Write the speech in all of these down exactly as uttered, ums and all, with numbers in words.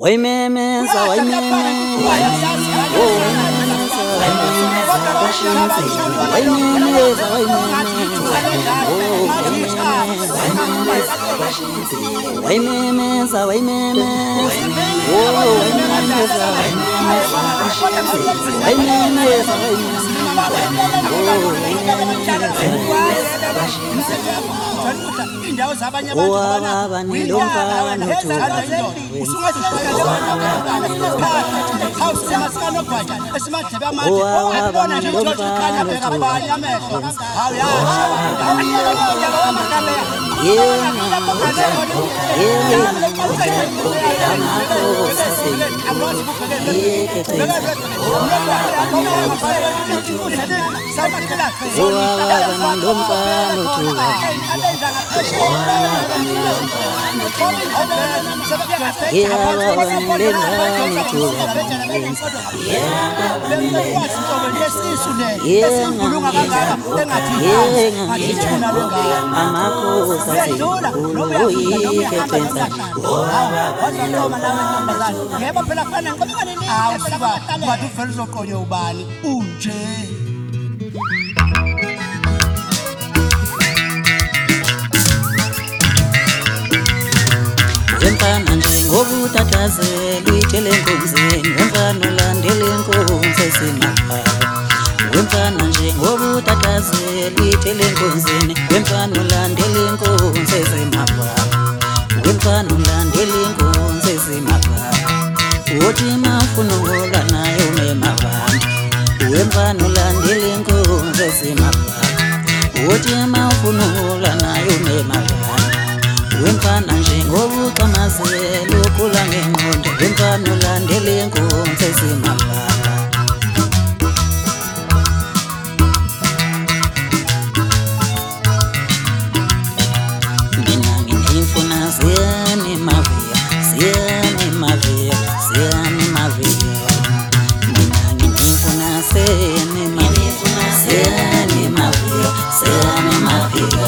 Way memeza, way memeza, oh memeza, way memeza, way memeza, way memeza, way memeza, way memeza, oh way memeza, way memeza, way Wemfana njengobutatazela uyithele enkonzeni, wemfana ulandela inkonzo esemakhaya. Wemfana njengobutatazela uyithele enkonzeni, wemfana ulandela inkonzo esemakhaya. Wemfana ulandela inkonzo esemakhaya. Uthi mafuna ngola nayo memavandi. Wemfana ulandela inkonzo esemakhaya. Uthi mafuna ngola nayo memavandi. Wemfana njengobuqamazela ukhula ngengqondo, wemfana ulandela inkonzo esemakhaya. Mina nginifuna siyani maviya, siyani maviya, siyani maviya. Mina nginifuna siyani maviya, siyani maviya, siyani maviya.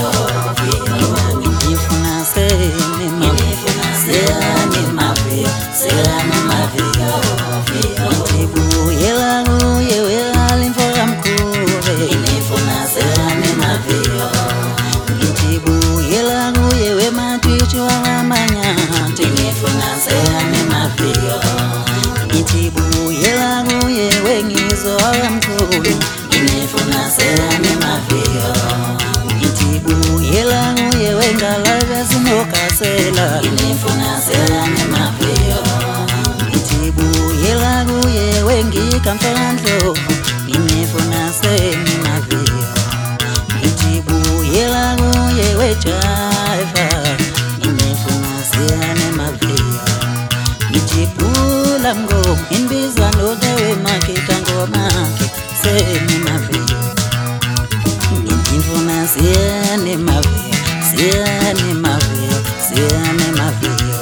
Siyani maviya, siyani maviya, siyani maviya. Ngitibuyela kuye wealimfola mkhulu, nginifuna siyani maviya. Ngitibuyela kuye wematwithi wawamanyathi, nginifuna siyani maviya. Ngitibuyela kuye wengizo wakamkhulu, nginifuna siyani maviya. Ngitibuyela kuye wengalabe sinokasela, nginifuna siyani maviya. Ngitibuyela kuye wengikamfandlovu, nginifuna siyani maviya. Ngitibuyela kuye wejaiva, nginifuna siyani maviya. Ngitibula mngoma inbiza nodewe makita ngomakhe siyani maviya. Nginifuna siyani maviya, siyani maviya, siyani maviya.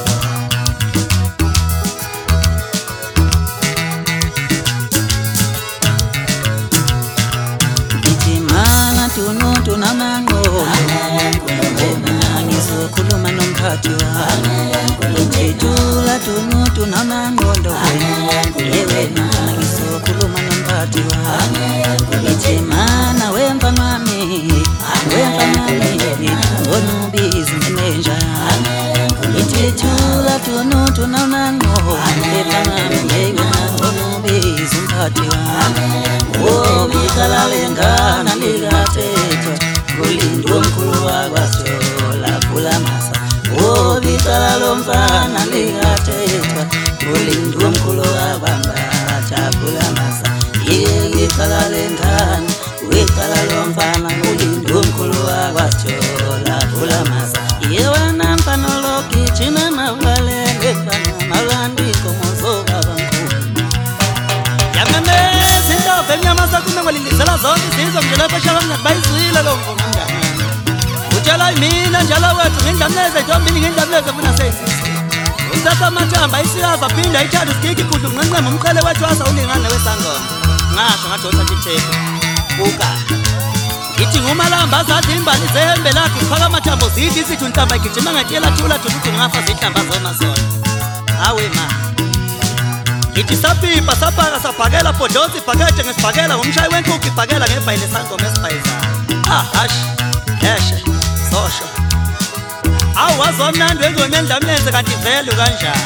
Ngitimana tunu tunamangqondo, ngizokhuluma nomphathi wami. Ngitula tunu tunamangqondo, yewena ngizokhuluma nomphathi wami. Ngitimana wemfana wami, wemfana wami, ngonubizi ngenenjani. Ngitithula tunu tunamangqondo, wemfana wami, yewena ngonubizi umphathi wami. Oh bikala lengana likathethwa, kulindwe omkhulu wakwaSjola phula masa. Oh bikala lomfana likathethwa, kulindwe omkhulu wakwambatha phula masa. Yekala lengana, wekala lomfana, kulindwe omkhulu wakwaSjola phula masa. Yewena mfana lokithina mavalele mfana malandiko mozoka bankulu. Yamameza indoda emnyama sakume ngolilizela zonke izizwe njalo phesheya ngabayizwile lo mvumo mngani. Utshela mina njalo wethu ngindamleze ntombini ngindamleze funa seyisisi. Usasa matamba isiyaza phinda ayithatha isigigi igudlu nqenqema umqhele wethu asa ulingane wesangoma. Ngasho ngadosa ngithephe. Buka. Ngithi ngumalamba azathi imbali zehembe lakhe phaka amathambo zithi sithi untamba igijima ngatiyela thula thula uthi ngafa zihlamba zona zona. Hawe ma. Ithi sapipa sapaka saphakela bhodlozi ibhakede ngesibhakela ngomshayi wenkukhu ibhakela ngebhayile sangoma esibhayizayo. Ah hash eshe sosho awazomnandi wengoma endlamlenze kanti vele kanjani.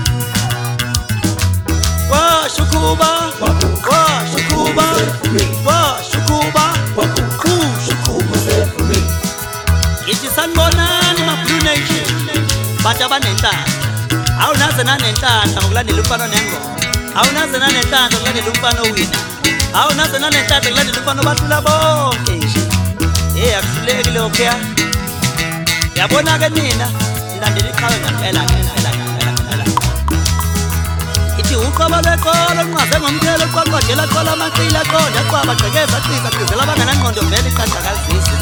Washukhuba washukhuba washukhuba ushukhuba ithi sanibonani ma Blue Nation bantu abanenhlamba awunaze nanenhlamba ngokulandela umfana nengoma awunaze nanenhlamba ngokulandela umfana owina awunaze nanenhlamba ngokulandela umfana obahlula bonke nje hey akuhluleki lokho ya yabona ke nina nilandela iqhawe ngempela ngempela ngempela ithi uqoba leqolo nqaze ngomthelo qoqodela qola amaqila qonda qwaba gqekeza qiza qizela abanganangqondo vele iqanda kazisi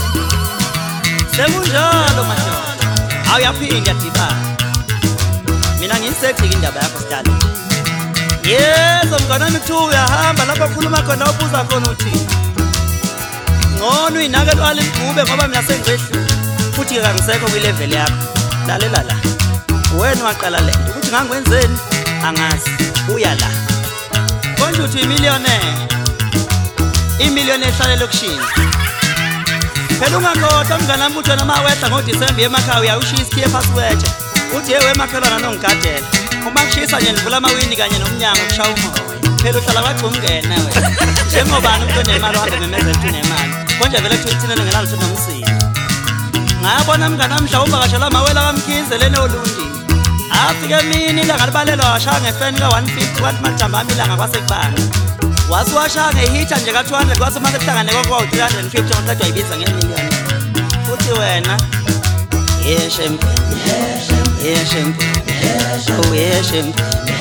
sekunjalo madoda awuyaphinda dibana mina ngisegcika indaba yakho sidala yezo mnganami kuthiwa uyahamba lapho khuluma khona ubuza khona uthi ngcono inake lwala igube ngoba mina sengizehlu futhi kangisekho kwilevel yakho lalela la wena waqala lento ukuthi ngangiwenzeni angazi uya la konje uthi imillionaire imillion ehlale lokushini phela ungakhohlwa mnganami uthi wena mawehla ngoDisemba emakhaya uyawushisa isikhiye password uthi yewe emakhelwana nongigadela uma kushisa nje nivula amawini kanye nomnyango kushaya umoya phela uhlala kwagcumngene wena njengobani umuntu onemali uhambe memezela ukuthi unemali konje vele kuthi thina ngenalutho nomsini ngabona mnganami mhlawumbe akashela mawela kamkhizelene olundi afike mina ilanga libalelwa washaya ngefeni ka one fifty wathi majamba ami ilanga kwasekubanga wasiwashaya ngehitha nje ka two hundred kwasemase kuhlangane kwa three hundred fifty ngoqedwa ibiza ngemillion futhi wena yeshem yeshem oh yeshem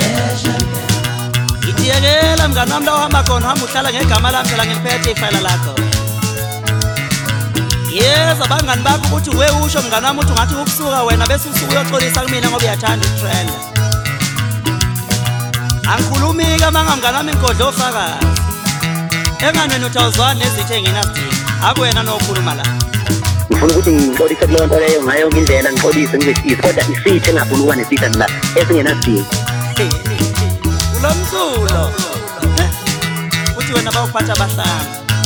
itiyekela mnganami la uhamba khona uhamba uhlala ngegama lami phela ngiliphethe ifayela lakho yeza abangani bakho ukuthi we usho mnganami uthi ngathi ukusuka wena bese usuku uyoxolisa kumina ngoba uyathanda utrend angikhulumi ka manga mnganami inkodlo ofakazi enganweni uthawuzwana nezithe engenasidingo akuwena nokhuluma la ngifuna ukuthi ngixolise kuleyo nto leyo ngayo yonke indlela ngixolise ngibe kodwa isithe engafuna ukuba nesitha la esingenasidingo kulo msulo futhi wena bawuphatha abahlanga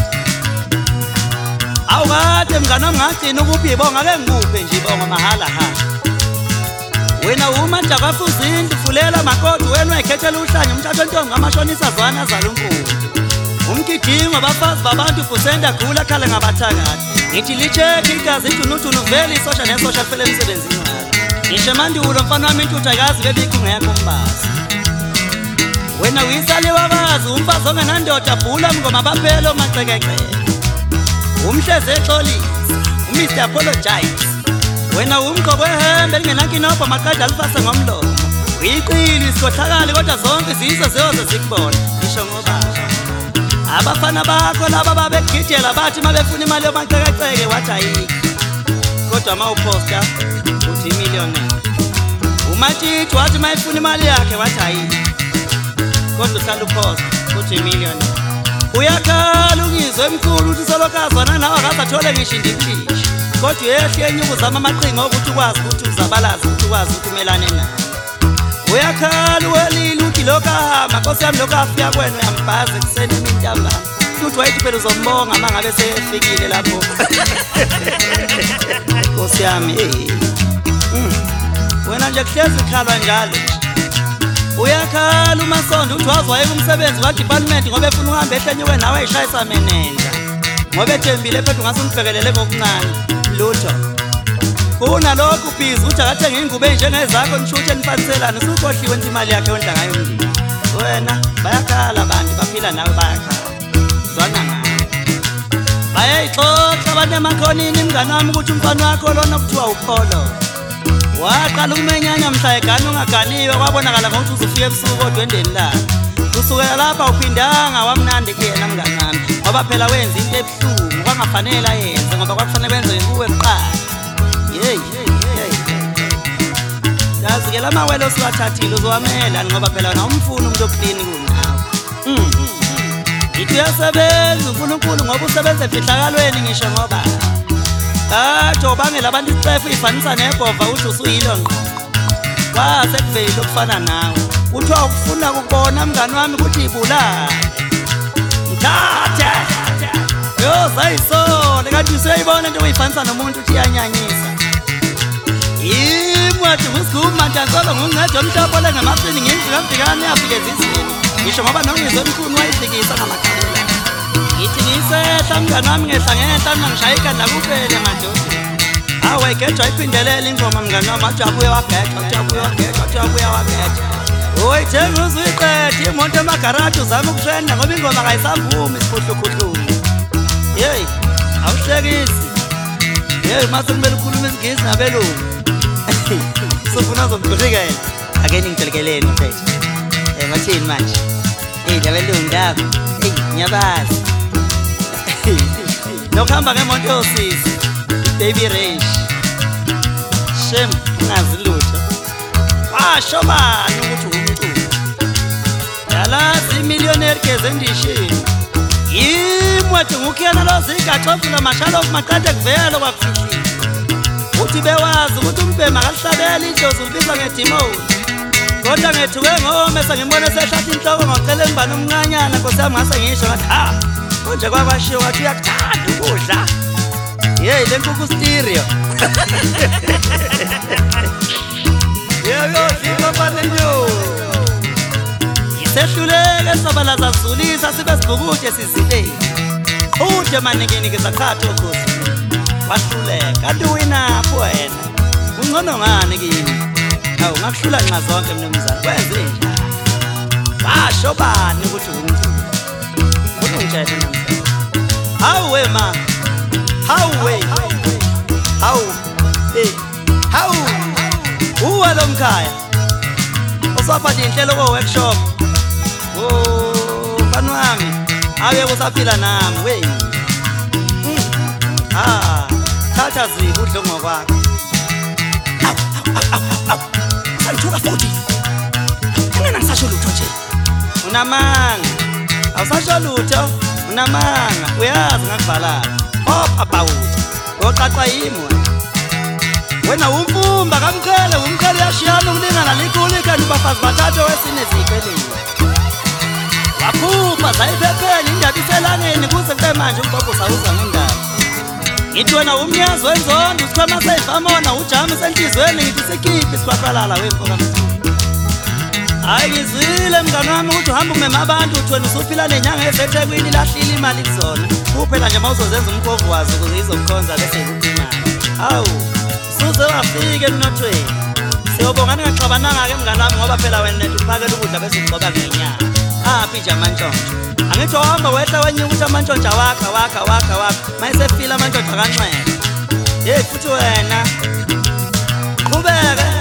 awukade mnganami ngagcina ukuphi ibonga ke ngikuphe nje ibonga mahala ha wena uma nje akafuzindi fulela makoti wena uyikhethela uhlanye umthatho entombi ngamashonisa zwana azala unkulu umgidingo abafazi babantu fusenda gula khala ngabathakathi ngithi licheck igazi ithunutunu vele isosha nesosha phela emsebenzini walo ngisho mandulo mfana wami intuthu akazi bebikho ngekho umbazi wena uyisale wakazi umfazi ongenandoda bhula ngoma baphelo maqekeke umhleze exolisa uMr Apologize wena umgqoko ehembe lingenankinopho maqeda alifase ngomlomo uyiqili isikhohlakali kodwa zonke zizo ziyoze zikubona ngisho ngoba abafana bakho laba babegidela bathi mabefuna imali yomaqekeceke wathi ayikho kodwa mawuposta uthi imillionaire umathithi wathi mayifuna imali yakhe wathi ayikho kodwa uhlala uposta uthi imillionaire uyakhala ungizwe emkhulu uthi solokazana nawe akazathole ngisho indiklishi kodwa uyehle enyuku zama amaqhinga ukuthi ukwazi ukuthi uzabalazi ukuthi ukwazi ukuthi umelane naye uyakhala uwelile uthi lokho ahamba nkosi yami lokho afika kwena uyambhaza ekuseni emini ntambama futhi wayithi phela uzombonga uma ngabe seyefikile lapho nkosi yami wena nje kuhlezi khala njalo uyakhala uMasondo uthi wazwaye kumsebenzi kadepartment ngoba efuna uhambe ehlenyuke nawe ayishayisa menenja ngoba ethembile phela ungasungibhekelele ngokuncane lutho kunalokho ubhizi uthi akathenga ingubo enjengezakho nishuthe nifaniselane usukhohliwe nti imali yakhe yondla ngayo umndeni wena bayakhala abantu baphila nawe bayakhala zwana ngayo bayayixoxa abantu emakhonini imnganami ukuthi umfana wakho lona kuthiwa upholo waqala ukumenyanya mhla egane ungaganiwe kwabonakala ngokuthi uzofika ebusuku odwendeni lakhe kusukela lapha uphindanga wamnandi kuyena mnganami ngoba phela wenza into ebuhlungu kwangafanele ayenze ngoba kwakufanele wenze kuwe kuqala hey yazi ke lamawele osiwathathile uzowamela ngoba phela wena umfuna umuntu oklini kunawe ithi uyasebenza uNkulunkulu ngoba usebenza efihlakalweni ngisho ngoba kade ubangela abantu icefu ifanisa nebhova uthi usuyilo ngqo kwase kuvela ukufana nawe kuthiwa ukufuna ukubona mngani wami ukuthi ibulala mthathe yo sayisole kanti useyibona into uyifanisa nomuntu uthi iyanyanyisa imwathi usiguma ntantsolo ngunqedwe umhlobo le ngamasini ngingikamfikani yafike ezizini ngisho ngoba nongizomkhulu wayifikisa ngamakhalela ngithi ngisehla mngani wami ngehla ngehla ngishayika la kuphele madoda awe igejwa iphindelela ingoma mngani wami athi abuye wagejwa athi abuye wagejwa athi abuye wagejwa oyi thenga uzuyiqede imoto emagaraji uzama ukushenda ngoba ingoma kayisavumi isiphuhlukhuhlungu yeyi awuhlekisi yeyi mase kumele ukhulume isingisi nabelungu sofuna zomgqurikela ake ningitelekeleni mfethu um ngathini manje eyi labelungu lapho eyi ngiyabazi nokuhamba ngemonto yosisi baby race shem ungazi lutho washo bani ukuthi umculo yalazi imillionaire geze endishini imwathi ngukhiyana lozigaxofula mashalofu maqade kuvela kwakufihlile uthi bewazi ukuthi umbhema akalihlabela idlozi ulibiza ngedimoni kodwa ngethuke ngome sengimbone sehlatha inhloko ngocela engibani umncanyana nkosi yami ngase ngisho ngathi ha konje kwakwashiwo wathi uyakuthanda ukudla yeyi le nkukhu stereo yeyoipapanenyo isehluleke sabalaza zulisa sibe sibhukude sizileni ude maninginikeza khatho okhosi wahluleka kanti winapho wena ungcono ngani kimi awu ngakuhlula nxa zonke mnumzana kwenze njani washo bani ukuthi umculo unungitshele namhlanje hawu we ma hawu we hawu hey hawu uwa lo mkhaya usaphatha inhlelo ko workshop oh bani wami awe kusaphila nami we ah thatha zibu udlongo kwakho sayithuka futhi ungena ngisasho lutho nje unamanga awusasho lutho unamanga uyazi ngakubhalala hop abawuthi oqaqa yimo wena umfumba kamkhele umkhele yashiyana ukulingana likhulu ikanti bafazi bathathu wesine ziqelile waphupha zayiphephela indaba iselangeni kuze kube manje umbhobho sawuza ngendaba ngithi wena umnyazi wenzondo usikhwama seyifamona ujami senhlizweni ngithi sikhiphi sikwaqalala wemfoka mthulu hayi ngizwile mngani wami ukuthi uhamba umema abantu uthi wena usuphila nenyanga ezethekwini lahlile imali kuzona kuphela nje mawuzozenza umkhovu wazi ukuze izokukhonza bese ikuphi imali hawu suze wafike emnothweni siyobonga ningaxabananga-ke mngani wami ngoba phela wena nento uphakela ukudla bese ugcoba ngenyanga aphi nje amantshontsho angithi wahamba wehla wenyuka ukuthi amantshontsho wakha wakha wakha wakha mayesefile amantshontsho akancwela yeyi futhi wena qhubeke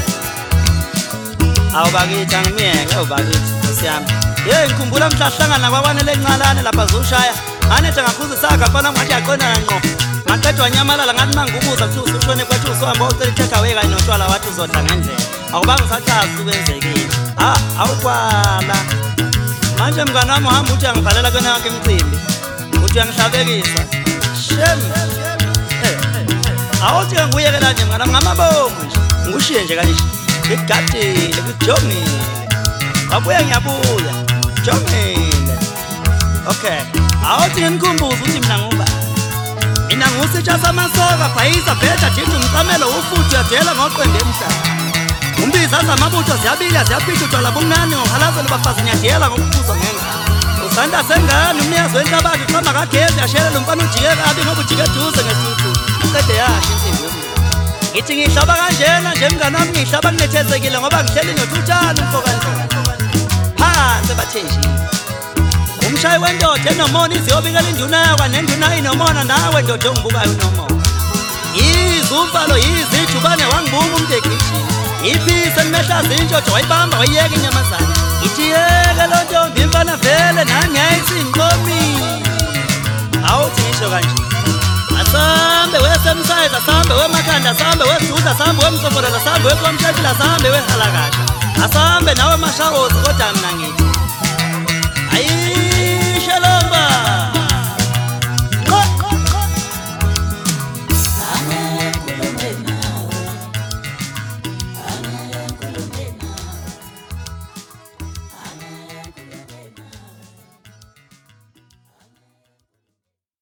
awubakithi angimiyeke awubakithi nkosi yami yeyi ngikhumbula mhla hlangana kwakwanele encalane lapha zushaya anethe ngakhuza isakha fana ngathi yaqonana ngqo ngaqedwa wanyamalala ngathi mangibubuza kuthi usushone kwathi usuhamba ucela i-take away kanye notshwala wathi uzodla ngendlela awubanga usachazi ukwenzekile ha awukwala manje mngani wami uhamba uthi uyangibhalela kwena yakho imicimbi uthi uyangihlabekisa shem awuthi-ke nguyekela nje mngani wami ngamabomu nje ngushiye nje kanje ngikugadile ngikujongile wabuya ngiyabuya jongile okay awuthi nginikhumbuza ukuthi mina nguba mina ngusitsha samasoka bhayisa bheda jithi umcamelo ufuthi uyadela ngoqwende emhlaba umbiza zamabutho ziyabila ziyaphitha utshwala bumnani ngohalazela bafazi ngiyadela ngokubuzwa ngengane usanda sengane umnikazi wenhlabathi uqamba kagezi yashelela umfana ujike kabi ngoba ujike eduze ngesithu uqede yasho insimbi yomuntu ngithi ngihlaba kanjena nje mngani wami ngihlaba kunethezekile ngoba ngihleli nothutshana umfokanisa phansi bathenjile umshayi wendoda enomona iziyobikela induna yakwa nenduna inomona nawe ndoda ongibukayo unomona izumfalo yizijubane wangibuka umntekishini iphisa nimehla zintshotsho wayibamba wayiyeka inyamazana ithi yeke lo ntombi imfana vele nangiyayisingqomile awuthi ngisho kanje asambe wesemsayizi asambe wemakhanda asambe wesiduza asambe wemsofolela asambe wekomshekile asambe wehalakasha asambe nawe mashawozi kodwa mina ngithi